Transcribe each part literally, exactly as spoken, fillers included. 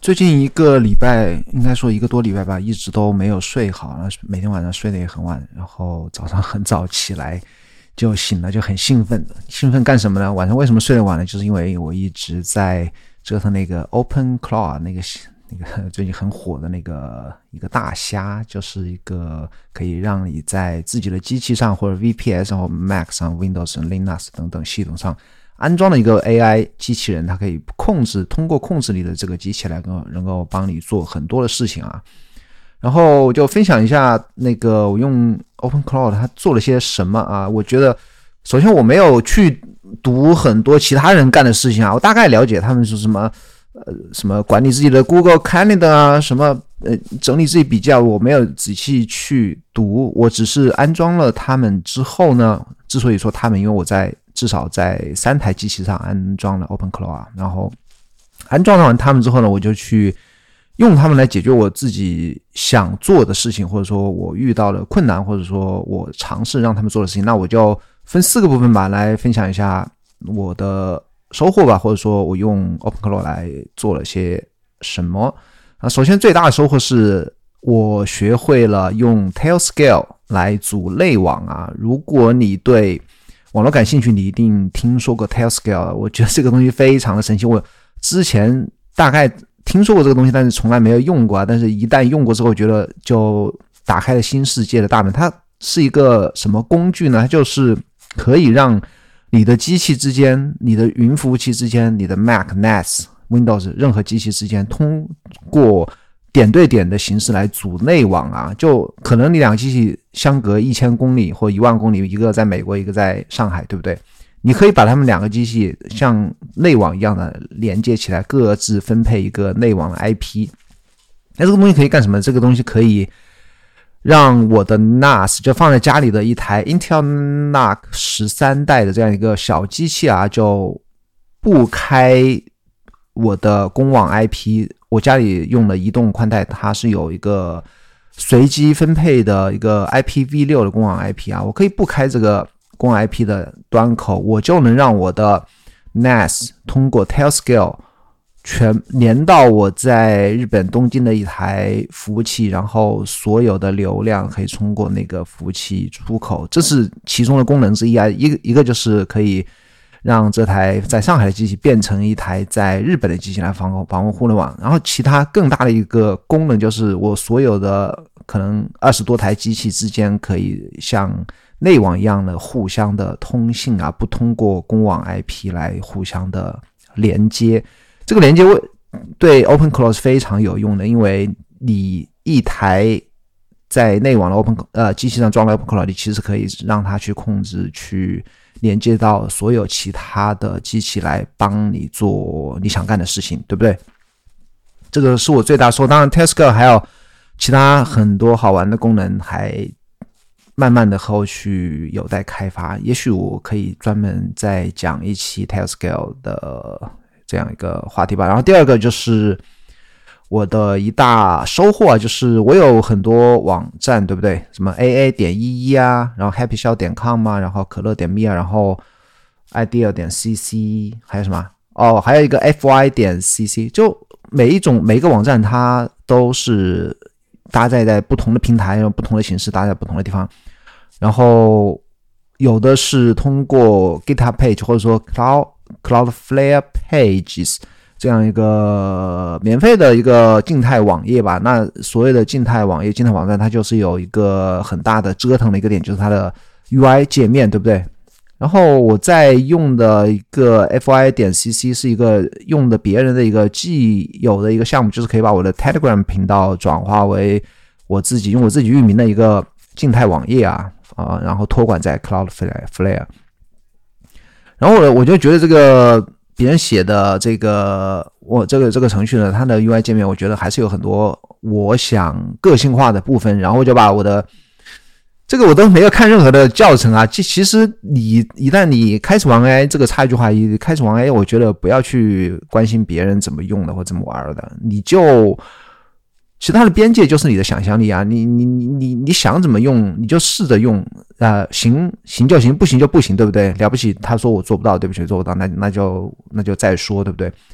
最近一个礼拜，应该说一个多礼拜吧，一直都没有睡好，每天晚上睡得也很晚，然后早上很早起来就醒了，就很兴奋。兴奋干什么呢？晚上为什么睡得晚呢？就是因为我一直在折腾那个 OpenClaw 那个那个最近很火的那个一个大虾，就是一个可以让你在自己的机器上或者 V P S 或 Mac 上 Windows、Linux 等等系统上安装的一个 A I 机器人，它可以控制通过控制你的这个机器来能够帮你做很多的事情啊。然后就分享一下那个我用 OpenClaw 它做了些什么啊。我觉得首先我没有去读很多其他人干的事情啊，我大概了解他们是什么呃什么管理自己的 Google Calendar 啊，什么呃整理自己比较，我没有仔细去读，我只是安装了他们之后呢，之所以说他们，因为我在至少在三台机器上安装了 OpenClaw， 然后安装完他们之后呢，我就去用他们来解决我自己想做的事情，或者说我遇到的困难，或者说我尝试让他们做的事情。那我就分四个部分吧，来分享一下我的收获吧，或者说我用 OpenClaw 来做了些什么啊。首先最大的收获是我学会了用 Tailscale 来组类网啊。如果你对网络感兴趣，你一定听说过 Tailscale， 我觉得这个东西非常的神奇。我之前大概听说过这个东西，但是从来没有用过啊。但是一旦用过之后，觉得就打开了新世界的大门。它是一个什么工具呢？它就是可以让你的机器之间、你的云服务器之间、你的 Mac、N A S、Windows 任何机器之间，通过点对点的形式来组内网啊。就可能你两个机器相隔一千公里或一万公里，一个在美国，一个在上海，对不对？你可以把它们两个机器像内网一样的连接起来，各自分配一个内网的 I P。 那这个东西可以干什么？这个东西可以让我的 N A S 就放在家里的一台 Intel N A C 十三代的这样一个小机器啊，就不开我的公网 I P。 我家里用的移动宽带，它是有一个随机分配的一个 I P v 六 的公网 I P 啊，我可以不开这个公网 I P 的端口，我就能让我的 N A S 通过 Tailscale 全连到我在日本东京的一台服务器，然后所有的流量可以通过那个服务器出口，这是其中的功能之一啊。一个一个就是可以让这台在上海的机器变成一台在日本的机器来访问互联网。然后其他更大的一个功能就是我所有的可能二十多台机器之间可以像内网一样的互相的通信啊，不通过公网 I P 来互相的连接。这个连接对 OpenClaw 是非常有用的，因为你一台在内网的 Open 呃机器上装了 OpenClaw， 你其实可以让它去控制去连接到所有其他的机器来帮你做你想干的事情，对不对？这个是我最大收获。当然 Tailscale 还有其他很多好玩的功能，还慢慢的后续有待开发，也许我可以专门再讲一期 Tailscale 的这样一个话题吧。然后第二个就是我的一大收获啊，就是我有很多网站，对不对？什么 A A 点一一 啊，然后 happy shell 点 com 啊，然后可乐点 me 啊，然后 idea 点 c c， 还有什么？哦，还有一个 F Y 点 c c。就每一种每一个网站它都是搭载在不同的平台，用不同的形式搭在不同的地方。然后有的是通过 GitHub page 或者说 Cloud Cloudflare pages 这样一个免费的一个静态网页吧。那所谓的静态网页、静态网站，它就是有一个很大的折腾的一个点，就是它的 U I 界面，对不对？然后我在用的一个 F Y 点 C C 是一个用的别人的一个既有的一个项目，就是可以把我的 Telegram 频道转化为我自己用我自己域名的一个静态网页啊，啊，然后托管在 Cloudflare。然后我我就觉得这个别人写的这个我这个这个程序呢，它的 U I 界面我觉得还是有很多我想个性化的部分。然后我就把我的这个我都没有看任何的教程啊。其实你一旦你开始玩 A I， 这个插一句话，一开始玩 A I， 我觉得不要去关心别人怎么用的或怎么玩的，你就其实它的边界就是你的想象力啊，你你你你你想怎么用你就试着用，呃，行行就行，不行就不行，对不对？了不起他说我做不到，对不起做不到，那那就那就再说，对不对？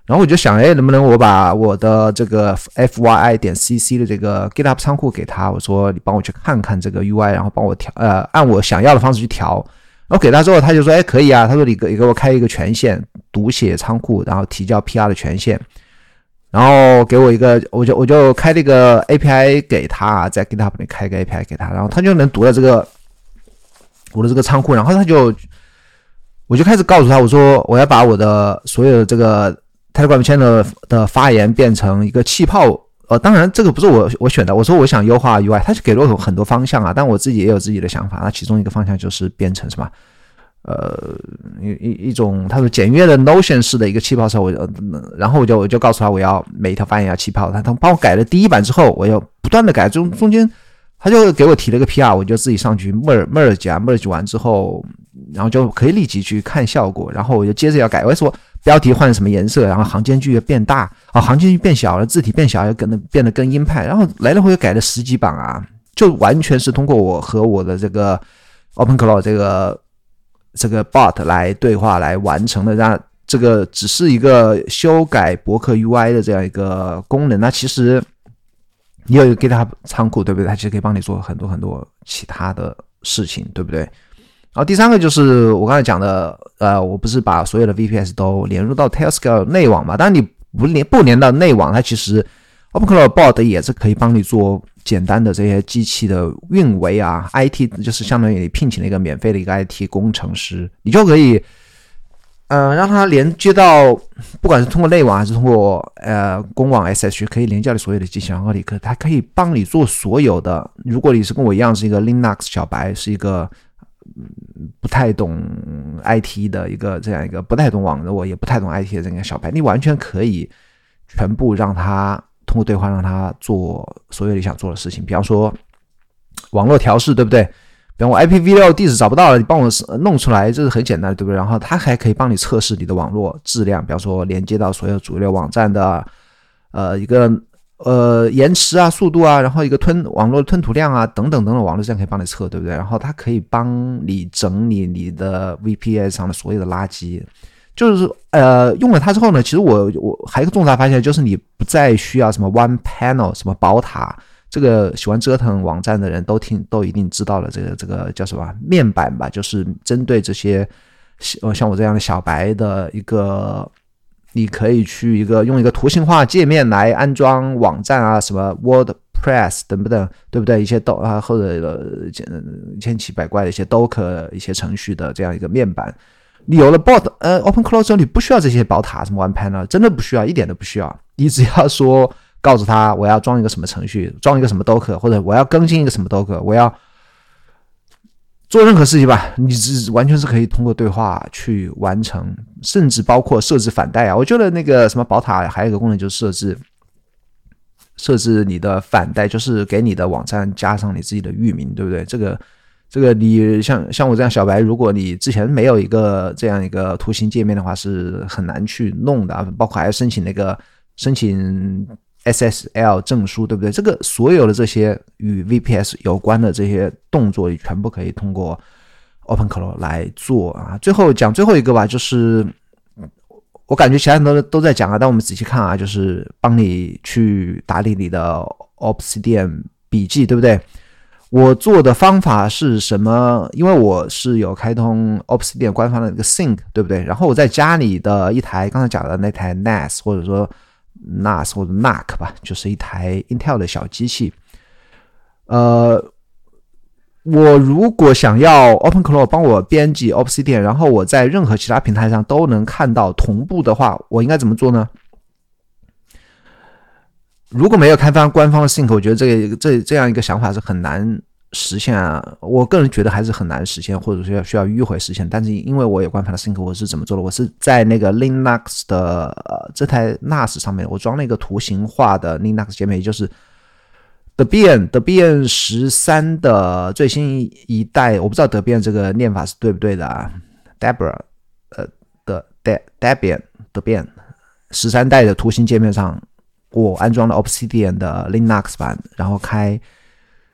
然后我就想，哎，能不能我把我的这个 F Y I 点 C C 的这个 GitHub 仓库给他，我说你帮我去看看这个 U I， 然后帮我调，呃，按我想要的方式去调。然后给他之后，他就说，哎，可以啊。他说你给给我开一个权限，读写仓库，然后提交 P R 的权限，然后给我一个，我就我就开了一个 A P I 给他，在 GitHub 里开一个 A P I 给他，然后他就能读到这个我的这个仓库，然后他就，我就开始告诉他，我说我要把我的所有的这个 Telegram channel 的发言变成一个气泡。呃，当然这个不是我我选的，我说我想优化 U I， 他就给了我很多方向啊，但我自己也有自己的想法。那其中一个方向就是变成什么？呃，一一一种他说简约的 Notion 式的一个气泡时候，我然后我就我就告诉他我要每一条发言要气泡，他他帮我改了第一版之后，我又不断的改，中中间他就给我提了个 P R， 我就自己上去 merge merge 啊 merge 完之后，然后就可以立即去看效果，然后我就接着要改，我说标题换什么颜色，然后行间距变大啊，行间距变小了，字体变小，又跟变得更鹰派，然后来来回回改了十几版啊，就完全是通过我和我的这个 OpenClaw 这个这个 bot 来对话来完成的，让这个只是一个修改博客 U I 的这样一个功能。那其实你有一个 GitHub 仓库，对不对？它其实可以帮你做很多很多其他的事情，对不对？然后第三个就是我刚才讲的，呃，我不是把所有的 V P S 都连入到 Tailscale 内网嘛？当然你不连不连到内网，它其实 OpenClaw Bot 也是可以帮你做简单的这些机器的运维啊 ，I T 就是相当于你聘请了一个免费的一个 I T 工程师，你就可以，呃，让它连接到，不管是通过内网还是通过呃公网 S H， 可以连接到所有的机器，然后你可它可以帮你做所有的。如果你是跟我一样是一个 Linux 小白，是一个不太懂 I T 的一个这样一个不太懂网络也不太懂 I T 的这样一个小白，你完全可以全部让他通过对话让他做所有你想做的事情。比方说网络调试，对不对？比方我 I P v 六 地址找不到了，你帮我弄出来，这是很简单的，对不对？然后他还可以帮你测试你的网络质量，比方说连接到所有主流网站的呃一个呃，延迟啊，速度啊，然后一个吞网络吞吐量啊，等等等等，网络这样可以帮你测，对不对？然后它可以帮你整理你的 V P S 上的所有的垃圾，就是呃，用了它之后呢，其实我我还有一个重大发现，就是你不再需要什么 One Panel 什么宝塔，这个喜欢折腾网站的人都听都一定知道了，这个这个叫什么面板吧，就是针对这些像我这样的小白的一个。你可以去一个用一个图形化界面来安装网站啊，什么 WordPress 等等，对不对？一些都啊或者千奇百怪的一些 Docker 一些程序的这样一个面板，你有了 bot 呃 OpenClaw 之后，你不需要这些宝塔什么 OnePanel， 真的不需要，一点都不需要。你只要说告诉他我要装一个什么程序，装一个什么 Docker， 或者我要更新一个什么 Docker， 我要做任何事情吧，你完全是可以通过对话去完成，甚至包括设置反带啊。我觉得那个什么宝塔还有一个功能就是设置设置你的反带，就是给你的网站加上你自己的域名，对不对？这个这个你像像我这样小白，如果你之前没有一个这样一个图形界面的话，是很难去弄的，包括还要申请那个申请。S S L 证书，对不对？这个所有的这些与 V P S 有关的这些动作，你全部可以通过 OpenClaw 来做啊。最后讲最后一个吧，就是我感觉其他人都都在讲啊，但我们仔细看啊，就是帮你去打理你的 Obsidian 笔记，对不对？我做的方法是什么？因为我是有开通 Obsidian 官方的一个 Sync， 对不对？然后我在家里的一台刚才讲的那台 N A S 或者说N A S 或者 N A C 吧，就是一台 Intel 的小机器。呃，我如果想要 OpenClaw 帮我编辑 Obsidian， 然后我在任何其他平台上都能看到同步的话，我应该怎么做呢？如果没有开发官方的 Sync， 我觉得这个这这样一个想法是很难实现啊。我个人觉得还是很难实现，或者说需要迂回实现。但是因为我有官方的 Sync， 我是怎么做的？我是在那个 Linux 的、呃、这台 N A S 上面，我装了一个图形化的 Linux 界面，也就是 Debian Debian 十三的最新一代。我不知道 Debian 这个念法是对不对的啊 ？Debian 呃的 Debian Debian 十三代的图形界面上，我安装了 Obsidian 的 Linux 版，然后开。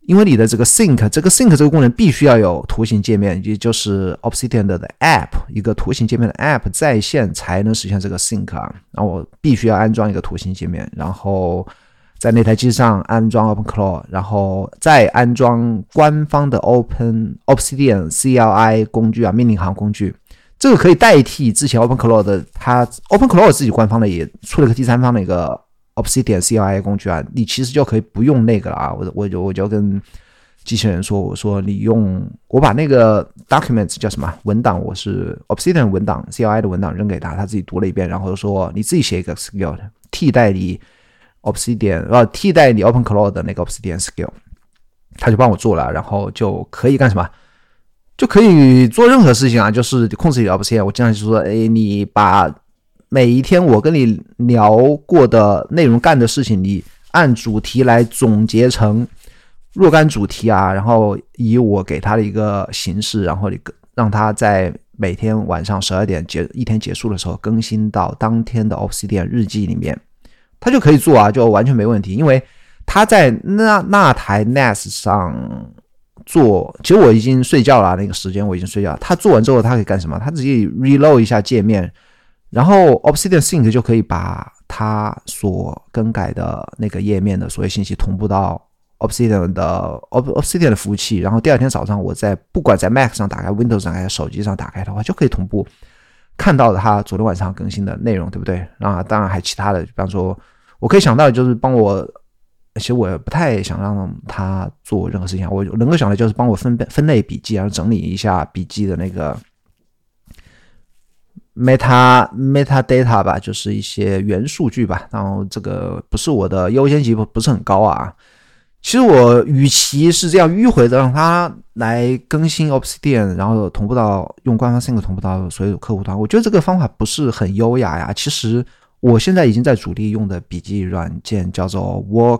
因为你的这个 sync 这个 sync 这个功能必须要有图形界面，也就是 Obsidian 的 app 一个图形界面的 app 在线才能实现这个 sync 啊。然后我必须要安装一个图形界面，然后在那台机上安装 OpenClaw， 然后再安装官方的 Open Obsidian C L I 工具啊，命令行工具。这个可以代替之前 OpenClaw 的，它 OpenClaw 自己官方的也出了个第三方的一个Obsidian C L I 工具啊，你其实就可以不用那个了啊。我我就我就跟机器人说，我说你用我把那个 documents 叫什么文档，我是 Obsidian 文档 C L I 的文档扔给他，他自己读了一遍，然后说你自己写一个 skill 替代你 Obsidian 呃替代你 OpenClaw 的那个 Obsidian skill， 他就帮我做了，然后就可以干什么？就可以做任何事情啊，就是控制你的 Obsidian。我经常就说，哎，你把每一天我跟你聊过的内容干的事情，你按主题来总结成若干主题啊，然后以我给他的一个形式，然后你让他在每天晚上十二点结一天结束的时候更新到当天的 Obsidian 日记里面，他就可以做啊，就完全没问题。因为他在那那台 N A S 上做，其实我已经睡觉了，那个时间我已经睡觉了。他做完之后他可以干什么？他自己 reload 一下界面，然后 Obsidian Sync 就可以把它所更改的那个页面的所有信息同步到 Obsidian 的 Obsidian 的服务器，然后第二天早上我在不管在 Mac 上打开 Windows 上打开手机上打开的话，就可以同步看到他昨天晚上更新的内容，对不对？啊，当然还其他的，比方说我可以想到就是帮我，其实我不太想让他做任何事情，我能够想的就是帮我分分类笔记，然后整理一下笔记的那个Meta metadata 吧，就是一些元数据吧。然后这个不是我的优先级不是很高啊。其实我与其是这样迂回的让他来更新 Obsidian， 然后同步到用官方 Sync 同步到所有客户端，我觉得这个方法不是很优雅呀。其实我现在已经在主力用的笔记软件叫做 Work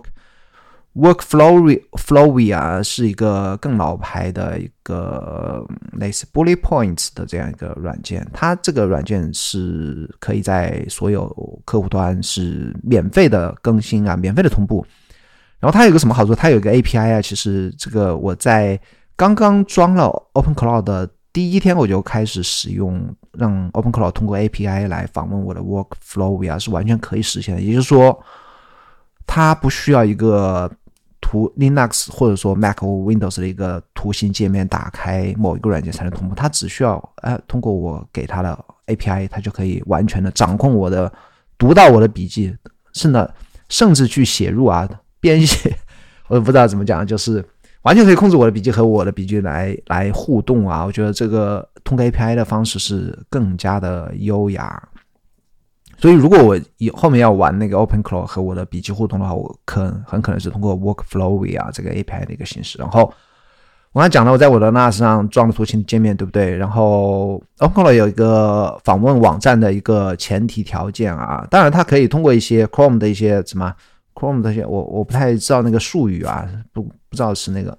Workflowy 是一个更老牌的一个类似 Bullet Points 的这样一个软件，它这个软件是可以在所有客户端是免费的更新啊，免费的同步。然后它有个什么好处？它有一个 A P I 啊，其实这个我在刚刚装了 OpenClaw 的第一天我就开始使用，让 OpenClaw 通过 A P I 来访问我的 Workflowy 是完全可以实现的。也就是说，它不需要一个图 Linux 或者说 Mac 或 Windows 的一个图形界面打开某一个软件才能同步，它只需要、呃、通过我给它的 A P I， 它就可以完全的掌控我的读到我的笔记，甚至甚至去写入啊编写，我也不知道怎么讲，就是完全可以控制我的笔记和我的笔记来来互动啊。我觉得这个通过 A P I 的方式是更加的优雅。所以如果我后面要玩那个 OpenClaw 和我的笔记互动的话，我可能很可能是通过 Workflowy 啊这个 A P I 的一个形式。然后我刚才讲了，我在我的 N A S 上装了图形界面，对不对？然后 OpenClaw 有一个访问网站的一个前提条件啊，当然它可以通过一些 Chrome 的一些什么 Chrome 的一些我我不太知道那个术语啊，不不知道是那个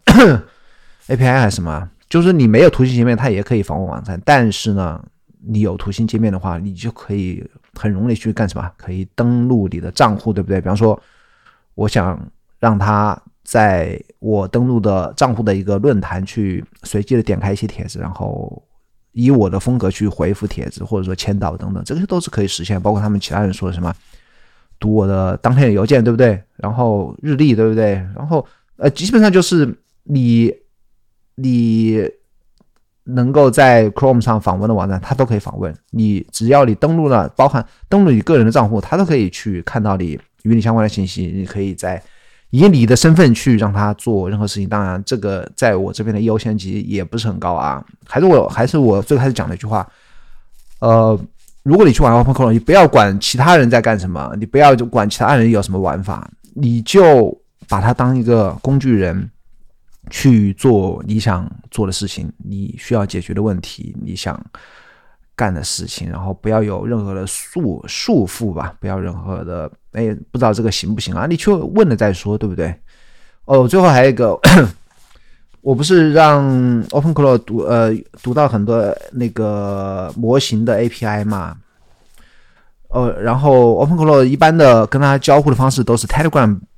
A P I 还是什么，就是你没有图形界面它也可以访问网站，但是呢你有图形界面的话，你就可以很容易去干什么？可以登录你的账户，对不对？比方说，我想让他在我登录的账户的一个论坛去随机的点开一些帖子，然后以我的风格去回复帖子，或者说签到等等，这个都是可以实现。包括他们其他人说的什么读我的当天的邮件，对不对？然后日历，对不对？然后呃，基本上就是你你。能够在 Chrome 上访问的网站它都可以访问你，只要你登录了包含登录你个人的账户，它都可以去看到你与你相关的信息，你可以在以你的身份去让它做任何事情。当然这个在我这边的优先级也不是很高啊，还是我还是我最开始讲的一句话，呃，如果你去玩 OpenClaw， 你不要管其他人在干什么，你不要管其他人有什么玩法，你就把它当一个工具人去做你想做的事情，你需要解决的问题，你想干的事情，然后不要有任何的束束缚吧，不要任何的哎，不知道这个行不行啊？你去问了再说，对不对？哦，最后还有一个，我不是让 OpenClaw 读呃读到很多那个模型的 A P I 嘛？呃，然后 OpenClaw 一般的跟它交互的方式都是 Telegram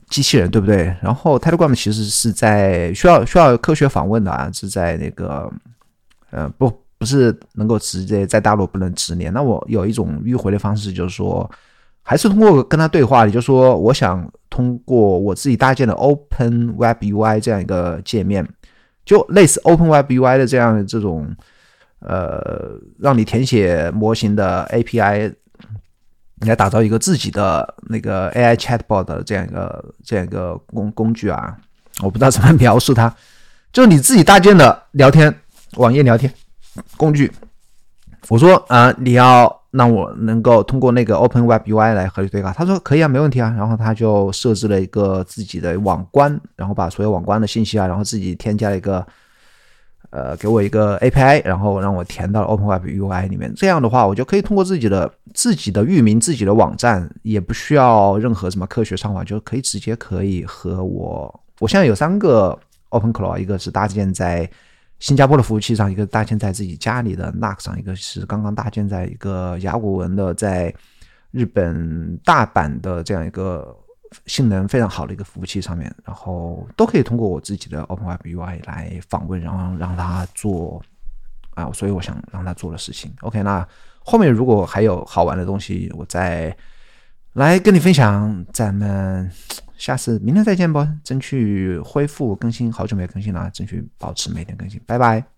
机器人，对不对？然后 Telegram 其实是在需要需要科学访问的啊，是在那个呃不不是能够直接在大陆不能直连。那我有一种迂回的方式，就是说还是通过跟他对话，也就是说我想通过我自己搭建的 Open Web U I 这样一个界面，就类似 Open Web U I 的这样的这种呃让你填写模型的 A P I。你来打造一个自己的那个 A I chatbot 的这样一个这样一个工工具啊，我不知道怎么描述它，就是你自己搭建的聊天网页聊天工具。我说啊、呃，你要让我能够通过那个 Open Web U I 来和你对话，他说可以啊，没问题啊。然后他就设置了一个自己的网关，然后把所有网关的信息啊，然后自己添加了一个。呃，给我一个 A P I， 然后让我填到 Open Web U I 里面。这样的话，我就可以通过自己的自己的域名、自己的网站，也不需要任何什么科学上网，就可以直接可以和我。我现在有三个 OpenClaw， 一个是搭建在新加坡的服务器上，一个搭建在自己家里的 N A C 上，一个是刚刚搭建在一个甲骨文的在日本大阪的这样一个。性能非常好的一个服务器上面，然后都可以通过我自己的 Open Web U I 来访问，然后让他做啊，所以我想让他做的事情。OK， 那后面如果还有好玩的东西，我再来跟你分享。咱们下次明天再见吧，争取恢复更新，好久没更新了，争取保持每天更新，拜拜。